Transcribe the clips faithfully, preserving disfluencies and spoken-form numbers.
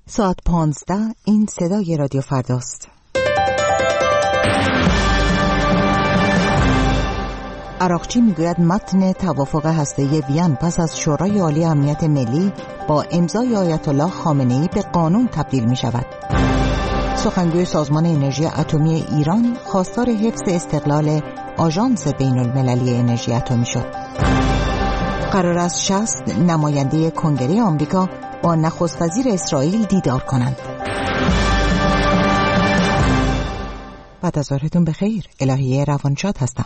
ساعت پانزده، این صدای رادیو فرداست. عراقچی میگوید متن توافق هسته‌ای وین پس از شورای عالی امنیت ملی با امضای آیت الله خامنه‌ای به قانون تبدیل می شود. سخنگوی سازمان انرژی اتمی ایران خواستار حفظ استقلال آژانس بین المللی انرژی اتمی شد. قرار است شصت نماینده کنگره آمریکا با نخست وزیر اسرائیل دیدار کنند. بعد از ظهرتون بخیر. الهیه روانشاد هستم.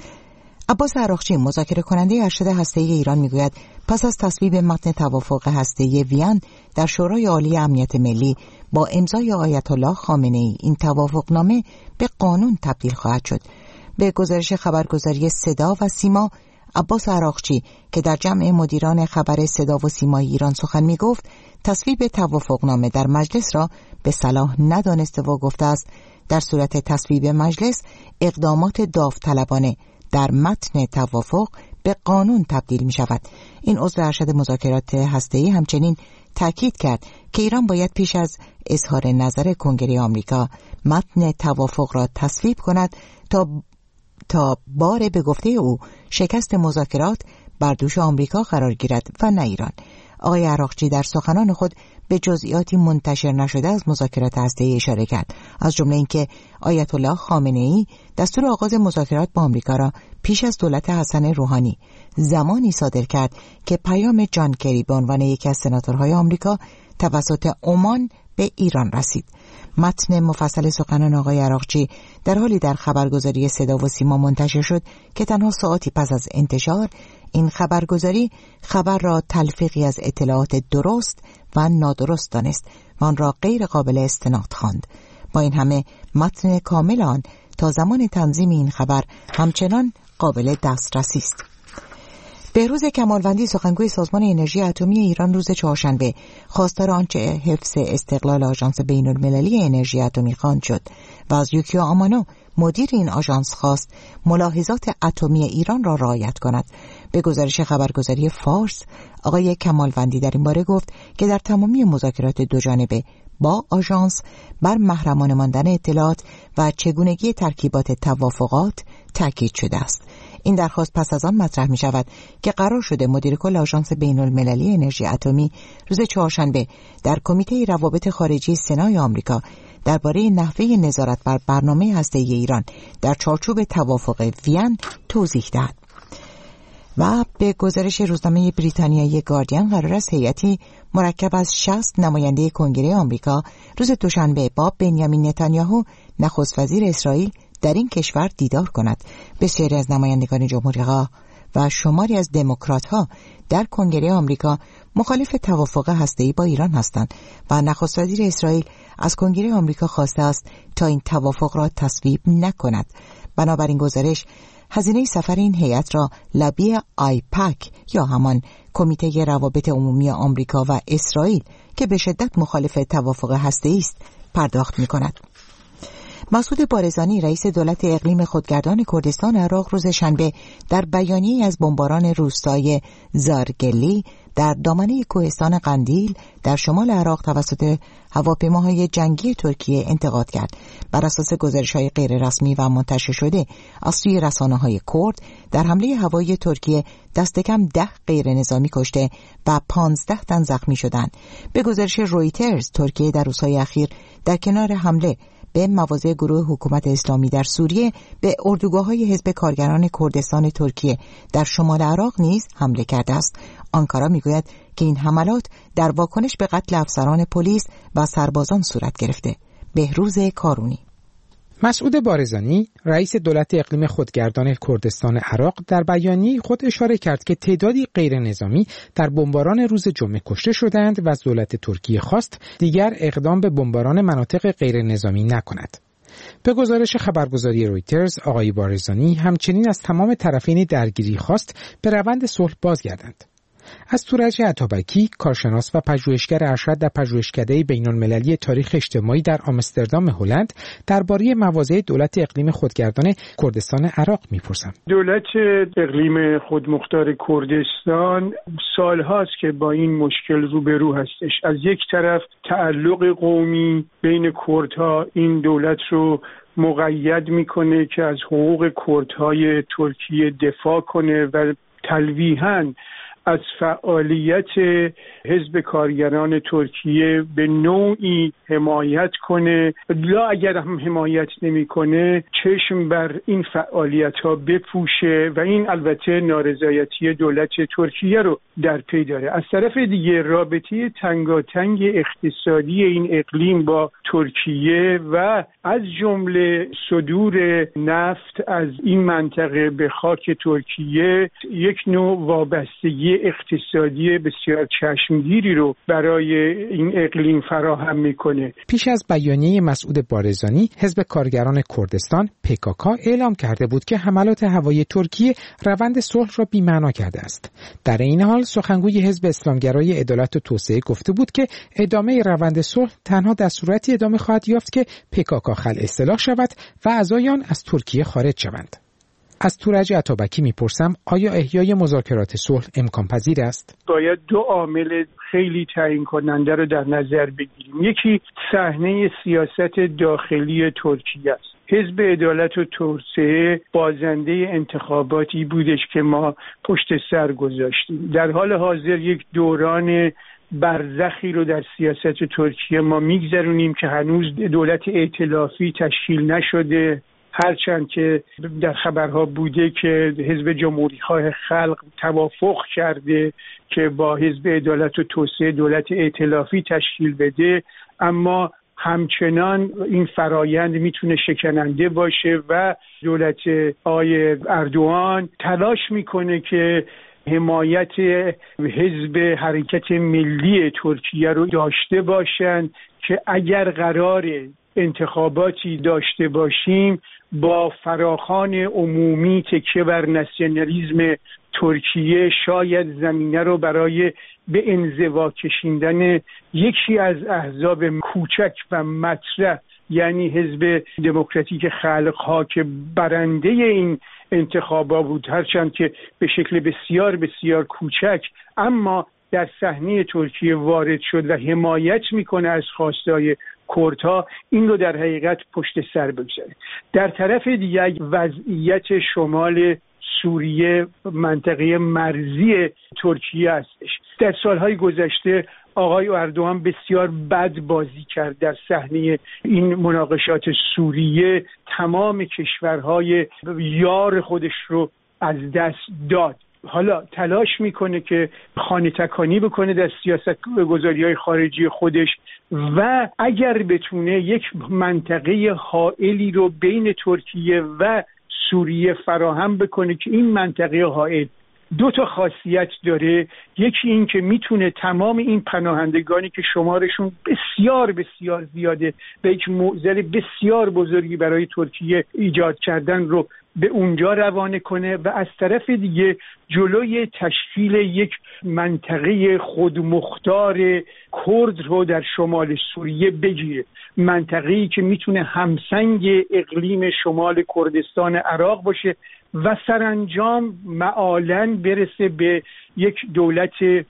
عباس عراقچی مذاکره کننده ارشد هسته‌ای ایران میگوید پس از تصویب متن توافق هسته‌ای وین در شورای عالی امنیت ملی با امضای آیت الله خامنه‌ای این توافقنامه به قانون تبدیل خواهد شد. به گزارش خبرگزاری صدا و سیما، عباس عراقچی که در جمع مدیران خبر صدا و سیما ایران سخن می گفت، تصویب توافقنامه در مجلس را به صلاح ندانسته و گفته است در صورت تصویب مجلس اقدامات داوطلبانه در متن توافق به قانون تبدیل می شود. این عضو ارشد مذاکرات هسته‌ای همچنین تاکید کرد که ایران باید پیش از اظهار نظر کنگره آمریکا متن توافق را تصویب کند تا تا بار به گفته او شکست مذاکرات بر دوش آمریکا قرار گیرد و نه ایران. آقای عراقچی در سخنان خود به جزئیاتی منتشر نشده از مذاکرات هسته‌ای اشاره کرد، از جمله اینکه آیت الله خامنه‌ای دستور آغاز مذاکرات با آمریکا را پیش از دولت حسن روحانی زمانی صادر کرد که پیام جان کری به عنوان یکی از سناتورهای آمریکا توسط عمان به ایران رسید. متن مفصل سخنان آقای عراقچی در حالی در خبرگزاری صدا و سیما منتشر شد که تنها ساعتی پس از انتشار این خبرگزاری خبر را تلفیقی از اطلاعات درست و نادرست دانست و آن را غیر قابل استناد خواند. با این همه متن کامل آن تا زمان تنظیم این خبر همچنان قابل دسترسی است. بهروز کمالوندی سخنگوی سازمان انرژی اتمی ایران روز چهارشنبه خواستار آنچه حفظ استقلال آژانس بین المللی انرژی اتمی خواند شد و از یوکیو آمانو مدیر این آژانس خواست ملاحظات اتمی ایران را رعایت کند. به گزارش خبرگزاری فارس، آقای کمالوندی در این باره گفت که در تمامی مذاکرات دوجانبه با آژانس بر محرمانه ماندن اطلاعات و چگونگی ترکیبات توافقات تاکید شده است. این درخواست پس از آن مطرح می شود که قرار شده مدیر کل آژانس بین المللی انرژی اتمی روز چهارشنبه در کمیته روابط خارجی سنای آمریکا درباره نحوه نظارت بر برنامه هسته‌ای ایران در چارچوب توافق وین توضیح دهد. و به گزارش روزنامه بریتانیایی گاردین قرار است هیئتی مرکب از شصت نماینده کنگره آمریکا روز دوشنبه با بنیامین نتانیاهو نخست وزیر اسرائیل در این کشور دیدار کند. بسیاری از نمایندگان جمهوری‌خواه و شماری از دموکرات‌ها در کنگره آمریکا مخالف توافق هسته‌ای با ایران هستند و نخست وزیر اسرائیل از کنگره آمریکا خواسته است تا این توافق را تصویب نکند. بنابراین گزارش هزینه سفر این هیئت را لبی آیپک یا همان کمیته روابط عمومی آمریکا و اسرائیل که به شدت مخالف توافق هسته‌ای است پرداخت می‌کند. مسعود بارزانی رئیس دولت اقلیم خودگردان کردستان عراق روز شنبه در بیانیه‌ای از بمباران روستای زارگلی در دامنه کوهستان قندیل در شمال عراق توسط هواپیماهای جنگی ترکیه انتقاد کرد. بر اساس گزارش‌های غیررسمی و منتشر شده از سوی رسانه‌های کرد، در حمله هوایی ترکیه دست کم ده غیر نظامی کشته و پانزده تن زخمی شدند. به گزارش رویترز، ترکیه در روزهای اخیر در کنار حمله به مواضع گروه حکومت اسلامی در سوریه به اردوگاه‌های حزب کارگران کردستان ترکیه در شمال عراق نیز حمله کرده است. آنکارا میگوید که این حملات در واکنش به قتل افسران پلیس و سربازان صورت گرفته. بهروز کارونی. مسعود بارزانی رئیس دولت اقلیم خودگردان کردستان عراق در بیانیه خود اشاره کرد که تعدادی غیر نظامی در بمباران روز جمعه کشته شدند و از دولت ترکیه خواست دیگر اقدام به بمباران مناطق غیر نظامی نکند. به گزارش خبرگزاری رویترز، آقای بارزانی همچنین از تمام طرفین درگیری خواست به روند صلح بازگردند. از تورج عطابکی، کارشناس و پژوهشگر ارشد در پژوهشکده بین‌المللی تاریخ اجتماعی در آمستردام هلند، درباره مواضع دولت اقلیم خودگردان کردستان عراق می‌پرسم. دولت اقلیم خودمختار کردستان سال‌هاست که با این مشکل روبرو هستش. از یک طرف تعلق قومی بین کردها این دولت رو مقید میکنه که از حقوق کردهای ترکیه دفاع کنه و تلویحاً از فعالیت حزب کارگران ترکیه به نوعی حمایت کنه، لا اگر هم حمایت نمیکنه چشم بر این فعالیت ها بپوشه و این البته نارضایتی دولت ترکیه رو در پی داره. از طرف دیگه رابطه تنگاتنگ اقتصادی این اقلیم با ترکیه و از جمله صدور نفت از این منطقه به خاک ترکیه یک نوع وابستگی اقتصادی بسیار چشمگیری رو برای این اقلیم فراهم میکنه. پیش از بیانیه مسعود بارزانی، حزب کارگران کردستان پی کی کی اعلام کرده بود که حملات هوایی ترکیه روند صلح را بی‌معنا کرده است. در این حال سخنگوی حزب اسلامگرای عدالت و توسعه گفته بود که ادامه روند صلح تنها در صورتی ادامه خواهد یافت که پی کی کی خلع اصلاح شود و اعضایان از ترکیه خارج شوند. از تورج عطابکی میپرسم آیا احیای مذاکرات صلح امکان پذیر است؟ باید دو عامل خیلی تعیین کننده رو در نظر بگیریم. یکی صحنه سیاست داخلی ترکیه است. حزب عدالت و توسعه بازنده انتخاباتی بودش که ما پشت سر گذاشتیم. در حال حاضر یک دوران برزخی رو در سیاست ترکیه ما میگذرونیم که هنوز دولت ائتلافی تشکیل نشده، هرچند که در خبرها بوده که حزب جمهوری‌خواه خلق توافق کرده که با حزب عدالت و توسعه دولت ائتلافی تشکیل بده، اما همچنان این فرایند میتونه شکننده باشه و دولت آقای اردوغان تلاش میکنه که حمایت حزب حرکت ملی ترکیه رو داشته باشند که اگر قرار انتخاباتی داشته باشیم با فراخوان عمومی تکیه بر ناسیونالیسم ترکیه شاید زمینه رو برای به انزوا کشیدن یکی از احزاب کوچک و مطرح، یعنی حزب دموکراتیک خلق‌ها که برنده این انتخابات بود، هرچند که به شکل بسیار بسیار کوچک اما در صحنه ترکیه وارد شد و حمایت میکنه از خواستای کردها، این رو در حقیقت پشت سر بگذاره. در طرف دیگر وضعیت شمال سوریه منطقه مرزی ترکیه هستش. در سالهای گذشته آقای اردوغان بسیار بد بازی کرد در صحنه این مناقشات سوریه، تمام کشورهای یار خودش رو از دست داد. حالا تلاش میکنه که خانه تکانی بکنه در سیاست گذاری‌های خارجی خودش و اگر بتونه یک منطقه حائلی رو بین ترکیه و سوریه فراهم بکنه که این منطقه حائل دو تا خاصیت داره. یکی این که میتونه تمام این پناهندگانی که شمارشون بسیار بسیار زیاده و یک معضل بسیار بزرگی برای ترکیه ایجاد کردن رو به اونجا روانه کنه و از طرف دیگه جلوی تشکیل یک منطقه خودمختار کرد رو در شمال سوریه بگیره، منطقه‌ای که میتونه همسنگ اقلیم شمال کردستان عراق باشه و سرانجام معالاً برسه به یک دولت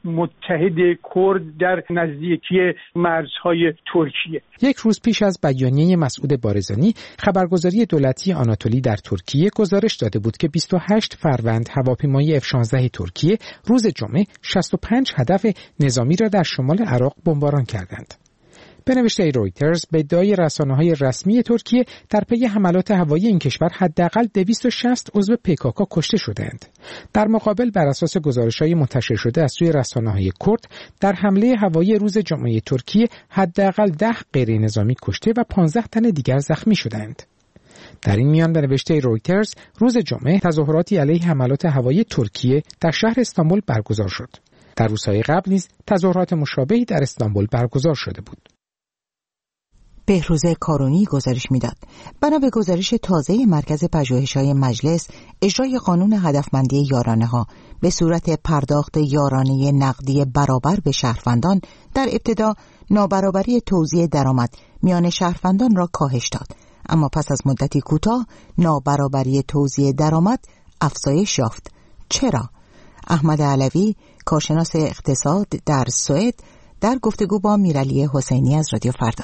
متحد کرد در نزدیکی مرزهای ترکیه. یک روز پیش از بیانیه مسعود بارزانی، خبرگزاری دولتی آناتولی در ترکیه گزارش داده بود که بیست و هشت فروند هواپیمای اف شانزده ترکیه روز جمعه شصت و پنج هدف نظامی را در شمال عراق بمباران کردند. به نوشته رویترز، به ادعای رسانه‌های رسمی ترکیه در پی حملات هوایی این کشور حداقل دویست و شصت عضو پی کی کی کشته شدند. در مقابل بر اساس گزارش‌های منتشر شده از سوی رسانه‌های کرد، در حمله هوایی روز جمعه ترکیه حداقل ده غیر نظامی کشته و پانزده تن دیگر زخمی شدند. در این میان به نوشته رویترز، روز جمعه تظاهراتی علیه حملات هوایی ترکیه در شهر استانبول برگزار شد. در روزهای قبل نیز تظاهرات مشابهی در استانبول برگزار شده بود. بهروز کارونی گزارش میداد. بنا به گزارش تازه مرکز پژوهش‌های مجلس، اجرای قانون هدفمندی یارانه‌ها به صورت پرداخت یارانه نقدی برابر به شهروندان در ابتدا نابرابری توزیع درآمد میان شهروندان را کاهش داد، اما پس از مدتی کوتاه نابرابری توزیع درآمد افزایش یافت. چرا؟ احمد علوی، کارشناس اقتصاد در سوئد، در گفتگو با میرعلی حسینی از رادیو فردا.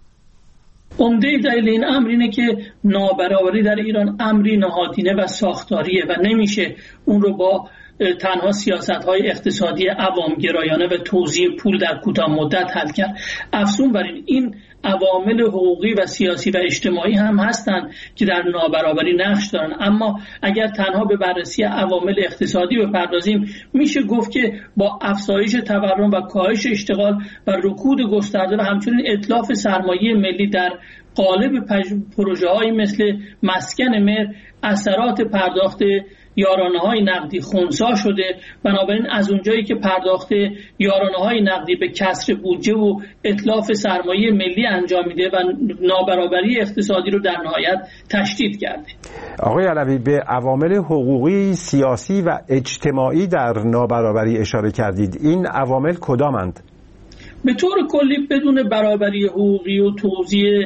عمده دلیل این امر اینه که نابرابری در ایران امری نهادینه و ساختاریه و نمیشه اون رو با تنها سیاست‌های اقتصادی عوامگرایانه و توزیع پول در کوتاه مدت حل کرد. افزون بر این این عوامل حقوقی و سیاسی و اجتماعی هم هستند که در نابرابری نقش دارن، اما اگر تنها به بررسی عوامل اقتصادی بپردازیم میشه گفت که با افزایش تورم و کاهش اشتغال و رکود گسترده و همچنین اتلاف سرمایه ملی در قالب پروژه‌هایی مثل مسکن مهر اثرات پرداخت یارانه‌های نقدی خنثی شده. بنابراین از اونجایی که پرداخت یارانه‌های نقدی به کسر بودجه و اتلاف سرمایه ملی انجام میده و نابرابری اقتصادی رو در نهایت تشدید کرده. آقای علوی، به عوامل حقوقی، سیاسی و اجتماعی در نابرابری اشاره کردید. این عوامل کدامند؟ به طور کلی بدون برابری حقوقی و توزیع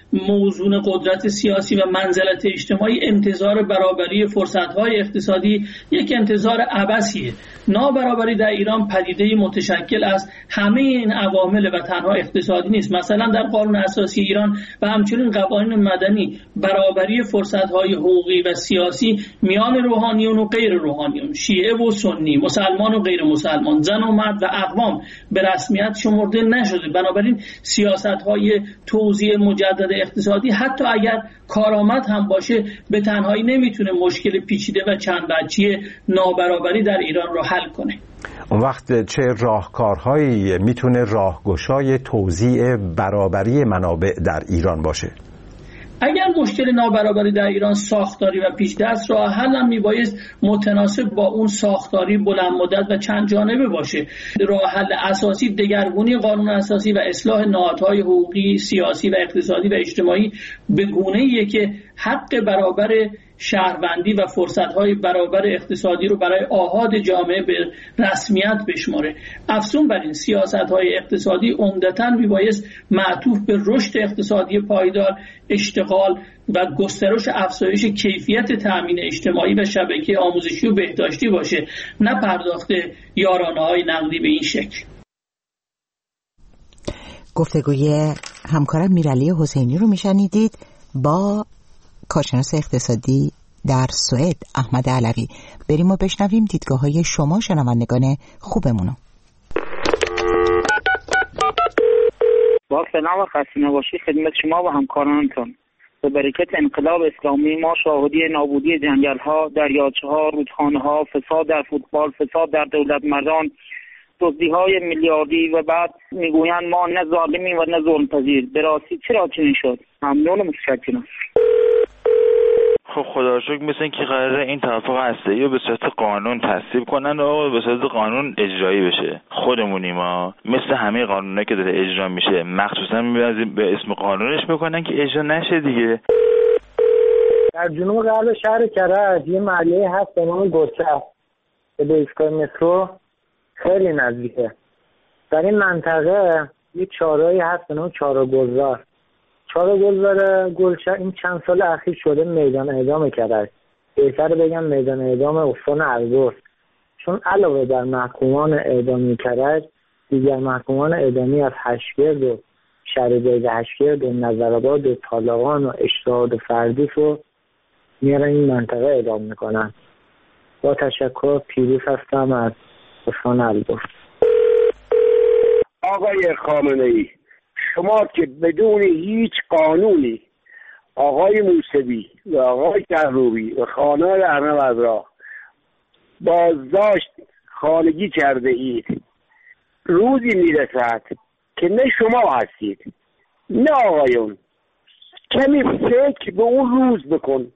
موزون قدرت سیاسی و منزلت اجتماعی، انتظار برابری فرصت‌های اقتصادی یک انتظار عبثیه. نابرابری در ایران پدیده متشکل از همه این عوامل و تنها اقتصادی نیست. مثلا در قانون اساسی ایران و همچنین قوانین مدنی برابری فرصت‌های حقوقی و سیاسی میان روحانیون و غیر روحانیون، شیعه و سنی، مسلمان و غیر مسلمان، زن و مرد و اقوام به رسمیت شمرده نشده. بنابراین سیاست‌های توزیع مجدد اقتصادی حتی اگر کارآمد هم باشه به تنهایی نمیتونه مشکل پیچیده و چند وجهی نابرابری در ایران رو حل کنه. اون وقت چه راهکارهایی میتونه راهگشای توزیع برابری منابع در ایران باشه؟ اگر مشکل نابرابری در ایران ساختاری و پیچیده است، راه حل هم میبایست متناسب با اون ساختاری بلند مدت و چند جانبه باشه. راه حل اساسی دگرگونی قانون اساسی و اصلاح نهادهای حقوقی، سیاسی و اقتصادی و اجتماعی به گونه‌ایه که حق برابر شهروندی و فرصت‌های برابر اقتصادی رو برای آحاد جامعه به رسمیت بشماره. افزون بر این سیاست‌های اقتصادی عمدتاً میبایست معطوف به رشد اقتصادی پایدار، اشتغال و گسترش افزایش کیفیت تأمین اجتماعی و شبکه آموزشی و بهداشتی باشه، نه پرداخت یارانه‌های نقدی به این شکل. گفتگوی همکارم میرعلی حسینی رو میشنیدید با کارشناس اقتصادی در سوئد احمد علوی. بریم و بشنویم دیدگاه‌های شما شنوندگان خوبمونو. با سلام و خسته نباشی خدمت شما و همکارانتون. به برکت انقلاب اسلامی ما شاهدی نابودی جنگل‌ها، دریاچه‌ها، رودخانه‌ها، فساد در فوتبال، فساد در دولت مردان، دزدی‌های میلیاردی و بعد میگویند ما نه ظالمیم و نه ظلم پذیر. به راستی چرا چنین شد؟ ممنون و متشکرم. خب خدا رو شکر مثل این که قراره این توافق هسته‌ای رو به صورت قانون تصویب کنن و به صورت قانون اجرایی بشه. خودمونیم ما مثل همه قانونایی که داره اجرا میشه مخصوصا میبازیم به اسم قانونش میکنن که اجرا نشه دیگه. در جنوب غرب شهر کرج یه محله هست به نام گرچه به ایستگاه مترو خیلی نزدیکه. در این منطقه یه چهارراهی هست به نام چهارراه گلزار. چهارراه گلزار گلچه این چند سال اخیر شده میدان اعدام کرج. بهتر بگم میدان اعدام استان البرز، چون علاوه بر محکومان اعدامی کرج، دیگر محکومان اعدامی از هشتگرد و شهرجای هشتگرد و نظرآباد و طالقان و اشتهاد و فردیس رو میارن این منطقه اعدام میکنن. با تشکر، پیروز هستم از استان البرز. آقای خامنه‌ای، شما که بدون هیچ قانونی آقای موسوی و آقای کروبی و خانه ارنب را بازداشت خانگی کرده اید، روزی میرسد که نه شما هستید نه آقایون. کمی فکر به اون روز بکن.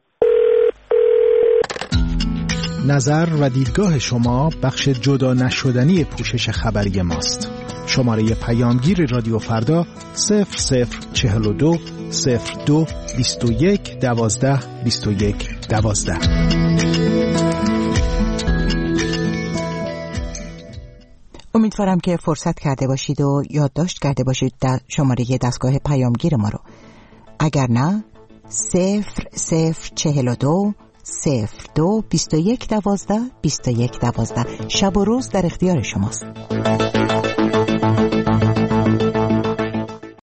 نظر و دیدگاه شما بخش جدا نشدنی پوشش خبری ماست. شماره پیامگیر رادیو فردا صفر صفر چهل و دو صفر دو بیست و یک دوازده بیست و یک دوازده. امیدوارم که فرصت کرده باشید و یادداشت کرده باشید در شماره دستگاه پیامگیر ما رو. اگر نه صفر صفر چهل و دو صفر دو بیست و یک دوازده بیست و یک دوازده. شب و روز در اختیار شماست.